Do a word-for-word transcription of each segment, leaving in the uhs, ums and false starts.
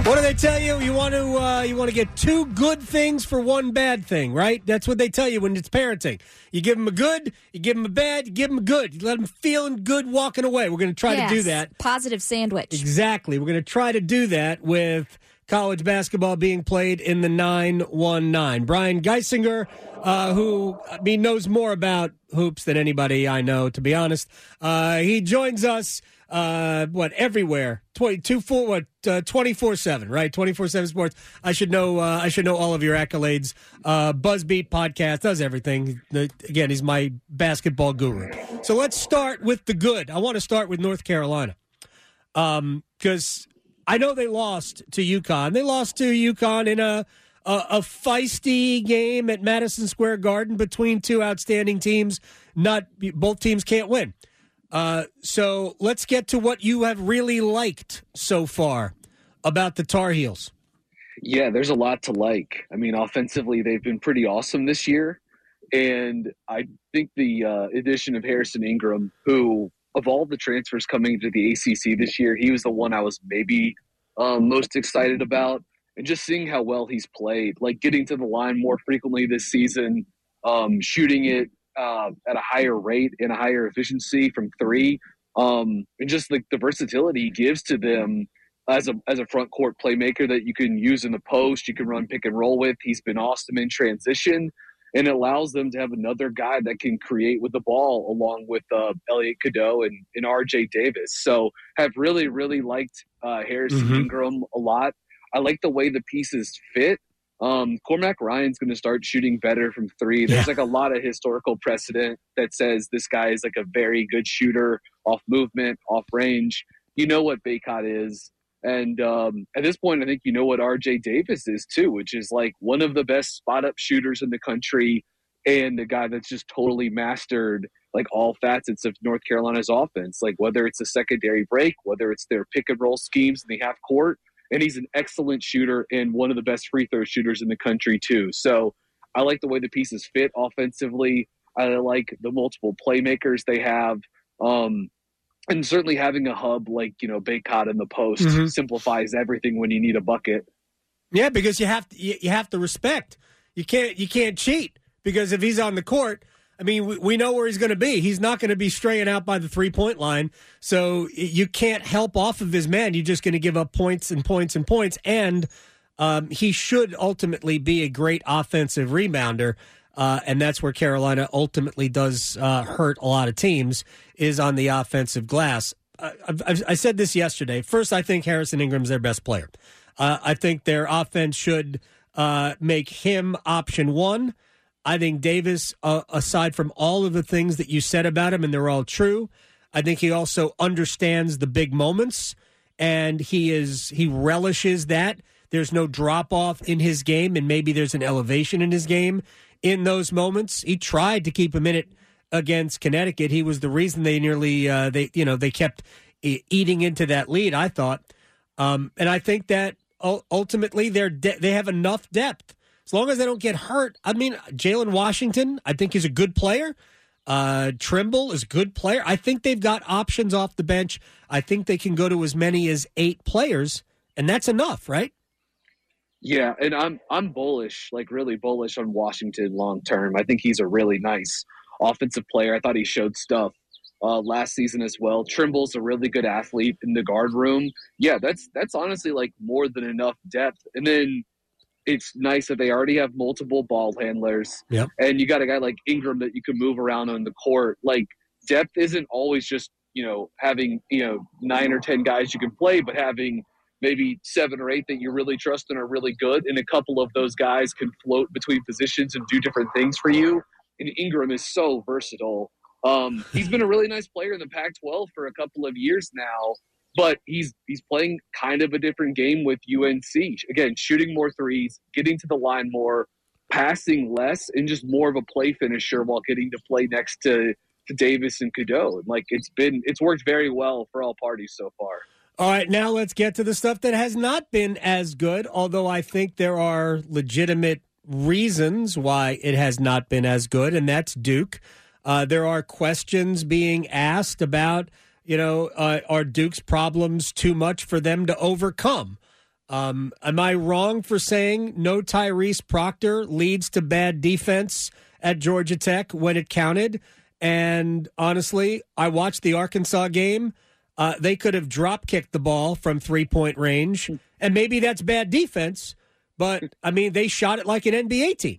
What do they tell you? You want to uh, you want to get two good things for one bad thing, right? That's what they tell you when it's parenting. You give them a good, you give them a bad, you give them a good. You let them feeling good walking away. We're going to try yes, to do that. Positive sandwich. Exactly. We're going to try to do that with college basketball being played in the nine one nine. Brian Geisinger, uh, who I mean knows more about hoops than anybody I know, to be honest. Uh, he joins us. Uh, what everywhere twenty-two four what uh, twenty-four seven, right? twenty-four seven Sports. I should know. Uh, I should know all of your accolades. Uh, Buzzbeat podcast does everything. The, again, he's my basketball guru. So let's start with the good. I want to start with North Carolina, um, because I know they lost to UConn. They lost to UConn in a, a a feisty game at Madison Square Garden between two outstanding teams. Not both teams can't win. Uh, so let's get to what you have really liked so far about the Tar Heels. Yeah, there's a lot to like. I mean, offensively, they've been pretty awesome this year. And I think the uh, addition of Harrison Ingram, who of all the transfers coming to the A C C this year, he was the one I was maybe um, most excited about. And just seeing how well he's played, like getting to the line more frequently this season, um, shooting it Uh, at a higher rate and a higher efficiency from three, um, and just like the versatility he gives to them as a as a front court playmaker that you can use in the post, you can run pick and roll with. He's been awesome in transition, and it allows them to have another guy that can create with the ball along with uh, Elliot Cadeau and, and R J Davis. So have really, really liked uh, Harrison mm-hmm. Ingram a lot. I like the way the pieces fit. Um, Cormac Ryan's going to start shooting better from three. There's yeah. like a lot of historical precedent that says this guy is like a very good shooter off movement, off range. You know what Baycott is. And um, at this point, I think you know what R J Davis is too, which is like one of the best spot up shooters in the country and a guy that's just totally mastered like all facets of North Carolina's offense, like whether it's a secondary break, whether it's their pick and roll schemes in the half court. And he's an excellent shooter and one of the best free throw shooters in the country, too. So I like the way the pieces fit offensively. I like the multiple playmakers they have. Um, and certainly having a hub like, you know, Baycott in the post mm-hmm. simplifies everything when you need a bucket. Yeah, because you have to, you have to respect. You can't, you can't cheat because if he's on the court, I mean, we, we know where he's going to be. He's not going to be straying out by the three-point line, so you can't help off of his man. You're just going to give up points and points and points, and um, he should ultimately be a great offensive rebounder, uh, and that's where Carolina ultimately does uh, hurt a lot of teams, is on the offensive glass. I, I, I said this yesterday. First, I think Harrison Ingram's their best player. Uh, I think their offense should uh, make him option one. I think Davis, uh, aside from all of the things that you said about him, and they're all true, I think he also understands the big moments, and he is he relishes that. There's no drop-off in his game, and maybe there's an elevation in his game in those moments. He tried to keep a minute against Connecticut. He was the reason they nearly uh, they you know they kept e- eating into that lead, I thought. Um, and I think that ultimately they're de- they have enough depth. As long as they don't get hurt. I mean, Jalen Washington, I think, is a good player. Uh, Trimble is a good player. I think they've got options off the bench. I think they can go to as many as eight players, and that's enough, right? Yeah, and I'm I'm bullish, like really bullish on Washington long term. I think he's a really nice offensive player. I thought he showed stuff uh, last season as well. Trimble's a really good athlete in the guard room. Yeah, that's that's honestly like more than enough depth. And then it's nice that they already have multiple ball handlers. Yep. And you got a guy like Ingram that you can move around on the court. Like, depth isn't always just, you know, having, you know, nine or ten guys you can play, but having maybe seven or eight that you really trust and are really good. And a couple of those guys can float between positions and do different things for you. And Ingram is so versatile. Um, he's been a really nice player in the Pac twelve for a couple of years now. But he's he's playing kind of a different game with U N C. Again, shooting more threes, getting to the line more, passing less, and just more of a play finisher while getting to play next to, to Davis and Cadeau. And like it's been it's worked very well for all parties so far. All right, now let's get to the stuff that has not been as good, although I think there are legitimate reasons why it has not been as good, and that's Duke. Uh, there are questions being asked about, you know, uh, are Duke's problems too much for them to overcome? Um, am I wrong for saying no Tyrese Proctor leads to bad defense at Georgia Tech when it counted? And honestly, I watched the Arkansas game. Uh, they could have drop-kicked the ball from three-point range, and maybe that's bad defense, but, I mean, they shot it like an N B A team.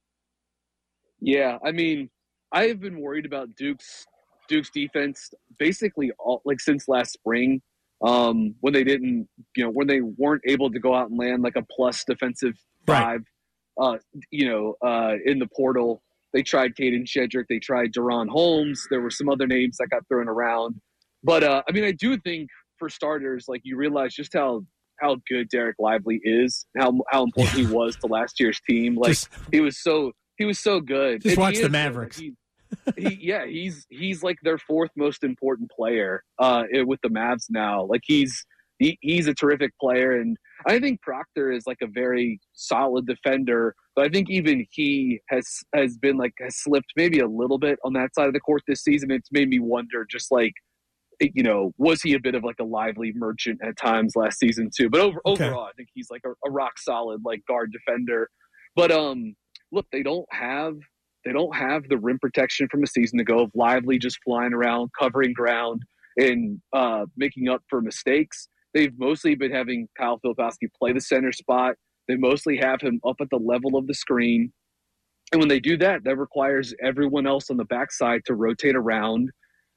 Yeah, I mean, I have been worried about Duke's Duke's defense basically all, like since last spring. Um, when they didn't, you know, when they weren't able to go out and land like a plus defensive five, right. uh, you know, uh, in the portal. They tried Caden Shedrick. They tried Deron Holmes. There were some other names that got thrown around. But, uh, I mean, I do think for starters, like you realize just how, how good Derek Lively is, how how important he was to last year's team. Like just, he was so he was so good. Just and watch the is, Mavericks. He, he, yeah, he's he's like their fourth most important player uh, with the Mavs now. Like he's he, he's a terrific player, and I think Proctor is like a very solid defender. But I think even he has has been like has slipped maybe a little bit on that side of the court this season. It's made me wonder, just like you know, was he a bit of like a lively merchant at times last season too? But over, okay. overall, I think he's like a, a rock solid like guard defender. But um, look, they don't have. They don't have the rim protection from a season ago of Lively just flying around, covering ground, and uh, making up for mistakes. They've mostly been having Kyle Filipowski play the center spot. They mostly have him up at the level of the screen. And when they do that, that requires everyone else on the backside to rotate around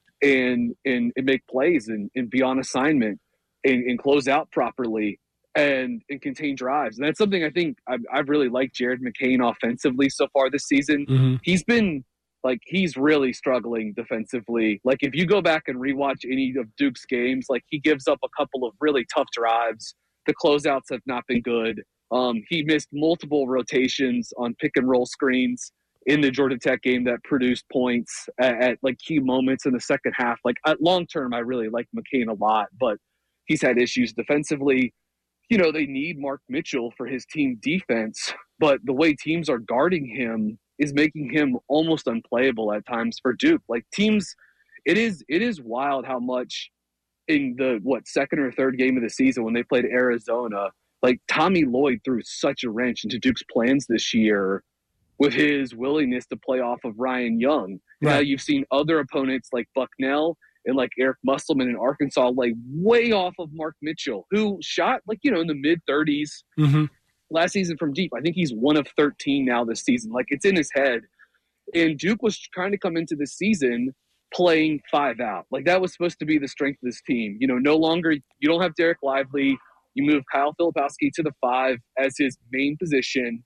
and and, and make plays and, and be on assignment and, and close out properly. And, and contain drives. And that's something I think I've, I've really liked Jared McCain offensively so far this season. Mm-hmm. He's been like, he's really struggling defensively. Like if you go back and rewatch any of Duke's games, like he gives up a couple of really tough drives. The closeouts have not been good. Um, he missed multiple rotations on pick and roll screens in the Georgia Tech game that produced points at, at like key moments in the second half. Like at long term, I really like McCain a lot, but he's had issues defensively. You know, they need Mark Mitchell for his team defense, but the way teams are guarding him is making him almost unplayable at times for Duke. Like teams, it is it is wild how much in the, what, second or third game of the season when they played Arizona, like Tommy Lloyd threw such a wrench into Duke's plans this year with his willingness to play off of Ryan Young. Right. Now you've seen other opponents like Bucknell and like Eric Musselman in Arkansas, like way off of Mark Mitchell, who shot like, you know, in the mid thirties mm-hmm. last season from deep. I think he's one of thirteen now this season. Like it's in his head. And Duke was trying to come into the season playing five out. Like that was supposed to be the strength of this team. You know, no longer, you don't have Derek Lively. You move Kyle Filipowski to the five as his main position.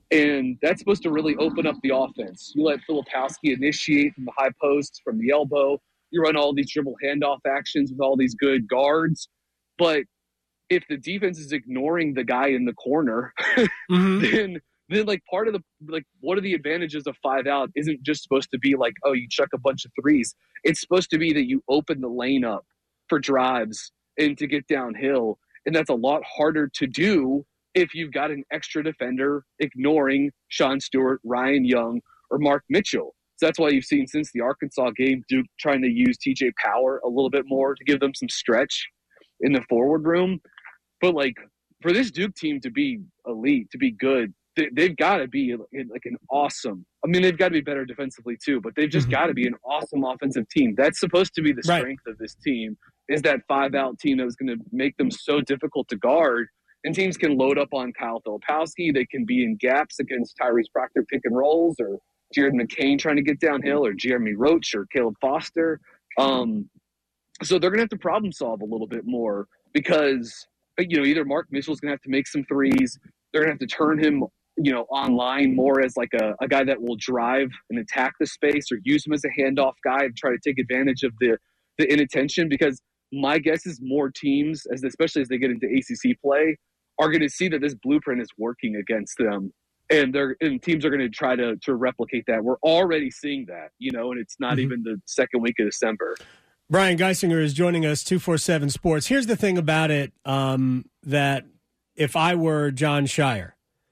And that's supposed to really open up the offense. You let Filipowski initiate from the high posts, from the elbow. You run all these dribble handoff actions with all these good guards. But if the defense is ignoring the guy in the corner, mm-hmm. then then like part of the like what are the advantages of five out isn't just supposed to be like, oh, you chuck a bunch of threes. It's supposed to be that you open the lane up for drives and to get downhill. And that's a lot harder to do if you've got an extra defender ignoring Sean Stewart, Ryan Young, or Mark Mitchell. So that's why you've seen since the Arkansas game, Duke trying to use T J Power a little bit more to give them some stretch in the forward room. But, like, for this Duke team to be elite, to be good, they, they've got to be, like, an awesome – I mean, they've got to be better defensively too, but they've just mm-hmm. got to be an awesome offensive team. That's supposed to be the strength right. of this team, is that five-out team that was going to make them so difficult to guard. And teams can load up on Kyle Filipowski. They can be in gaps against Tyrese Proctor pick and rolls or – Jared McCain trying to get downhill, or Jeremy Roach or Caleb Foster. Um, so they're going to have to problem solve a little bit more because, you know, either Mark Mitchell's going to have to make some threes. They're going to have to turn him, you know, online more as like a, a guy that will drive and attack the space, or use him as a handoff guy and try to take advantage of the, the inattention. Because my guess is more teams, as especially as they get into A C C play, are going to see that this blueprint is working against them. And they're and teams are going to try to to replicate that. We're already seeing that, you know, and it's not mm-hmm. even the second week of December. Brian Geisinger is joining us, two forty-seven Sports. Here's the thing about it, um, that if I were John Shire,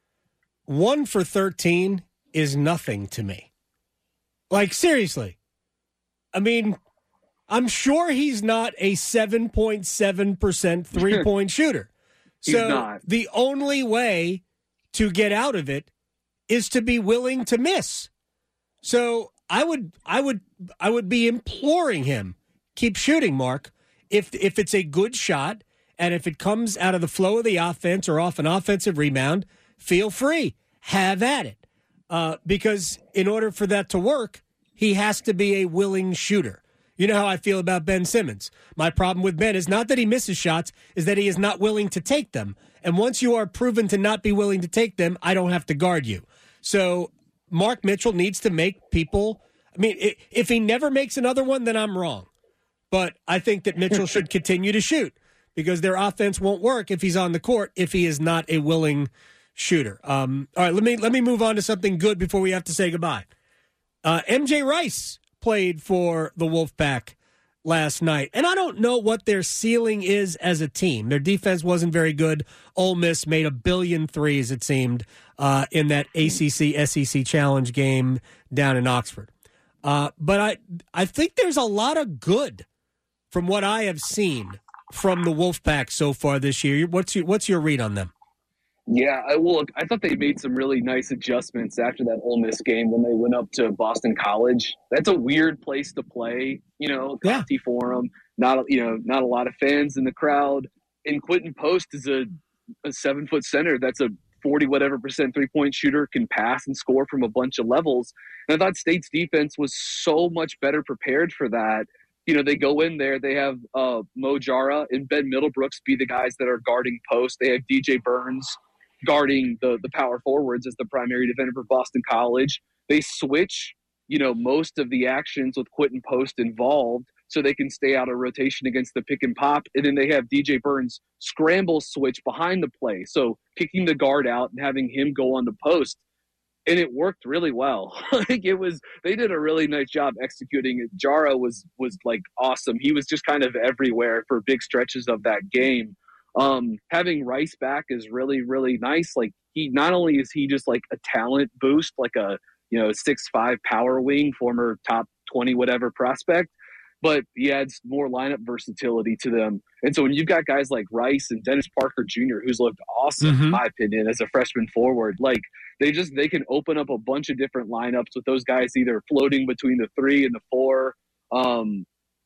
one for thirteen is nothing to me. Like, seriously. I mean, I'm sure he's not a seven point seven percent three-point shooter. He's so not. The only way to get out of it is to be willing to miss. So I would, I would, I would be imploring him, keep shooting, Mark. If if it's a good shot and if it comes out of the flow of the offense or off an offensive rebound, feel free, have at it. Uh, because in order for that to work, he has to be a willing shooter. You know how I feel about Ben Simmons. My problem with Ben is not that he misses shots, is that he is not willing to take them. And once you are proven to not be willing to take them, I don't have to guard you. So Mark Mitchell needs to make people, I mean, if he never makes another one, then I'm wrong. But I think that Mitchell should continue to shoot because their offense won't work if he's on the court if he is not a willing shooter. Um, all right, let me let me move on to something good before we have to say goodbye. Uh, M J Rice played for the Wolfpack last night, and I don't know what their ceiling is as a team. Their defense wasn't very good. Ole Miss made a billion threes, it seemed, uh, in that A C C S E C Challenge game down in Oxford. Uh, but I I think there's a lot of good from what I have seen from the Wolfpack so far this year. What's your, what's your read on them? Yeah, I will. I thought they made some really nice adjustments after that Ole Miss game when they went up to Boston College. That's a weird place to play, you know, Conti yeah. Forum. Not, you know, not a lot of fans in the crowd. And Quentin Post is a, a seven foot center. That's a forty whatever percent three point shooter, can pass and score from a bunch of levels. And I thought State's defense was so much better prepared for that. You know, they go in there, they have uh, Mo Jara and Ben Middlebrooks be the guys that are guarding Post. They have D J Burns guarding the, the power forwards as the primary defender for Boston College. They switch, you know, most of the actions with Quentin Post involved so they can stay out of rotation against the pick and pop. And then they have D J Burns scramble switch behind the play. So kicking the guard out and having him go on the post. And it worked really well. Like it was, they did a really nice job executing it. Jara was, was like awesome. He was just kind of everywhere for big stretches of that game. Um, having Rice back is really, really nice. Like he, not only is he just like a talent boost, like a, you know, six five power wing, former top twenty, whatever prospect, but he adds more lineup versatility to them. And so when you've got guys like Rice and Dennis Parker Junior, who's looked awesome, mm-hmm. in my opinion, as a freshman forward, like they just, they can open up a bunch of different lineups with those guys either floating between the three and the four. Um,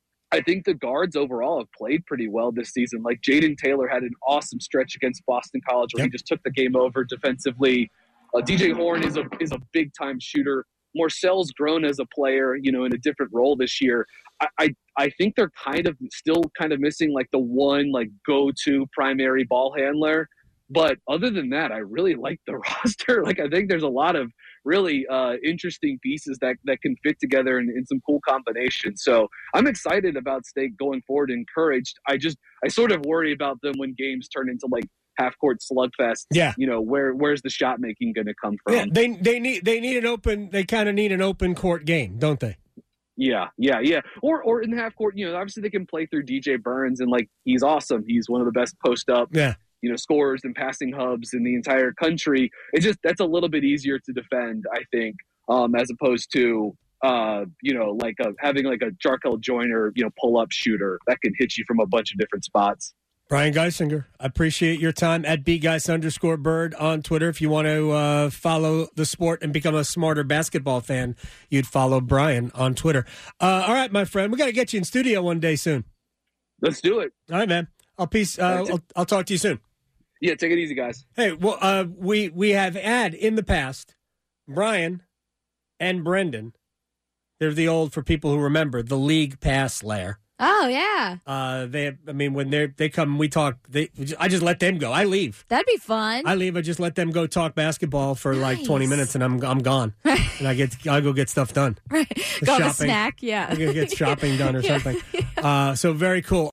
I think the guards overall have played pretty well this season. Like Jaden Taylor had an awesome stretch against Boston College where yep. he just took the game over defensively. Uh, D J Horn is a is a big time shooter. Morcell's grown as a player, you know, in a different role this year. I, I I think they're kind of still kind of missing like the one like go to primary ball handler. But other than that, I really like the roster. Like I think there's a lot of really uh, interesting pieces that, that can fit together in, in some cool combinations. So I'm excited about State going forward, encouraged. I just, I sort of worry about them when games turn into like half court slugfest. Yeah. You know, where, where's the shot making going to come from? Yeah, they, they need, they need an open, they kind of need an open court game, don't they? Yeah, yeah, yeah. Or, or in the half court, you know, obviously they can play through D J Burns and like, he's awesome. He's one of the best post up. Yeah. you know, scorers and passing hubs in the entire country. It's just, that's a little bit easier to defend, I think, um, as opposed to, uh, you know, like a, having like a Jarkel Joyner, you know, pull-up shooter that can hit you from a bunch of different spots. Brian Geisinger, I appreciate your time at bgeis underscore bird on Twitter. If you want to uh, follow the sport and become a smarter basketball fan, you'd follow Brian on Twitter. Uh, all right, my friend, we got to get you in studio one day soon. Let's do it. All right, man. I'll peace. Uh, I'll, I'll talk to you soon. Yeah, take it easy, guys. Hey, well, uh, we we have had in the past Brian and Brendan. They're the old, for people who remember, the league pass lair. Oh yeah. Uh, they. I mean, when they they come, we talk. They. I just let them go. I leave. That'd be fun. I leave. I just let them go talk basketball for nice. like twenty minutes, and I'm I'm gone. and I get I go get stuff done. Right. Go have a snack. Yeah. I go get shopping done or yeah. something. Uh, so very cool.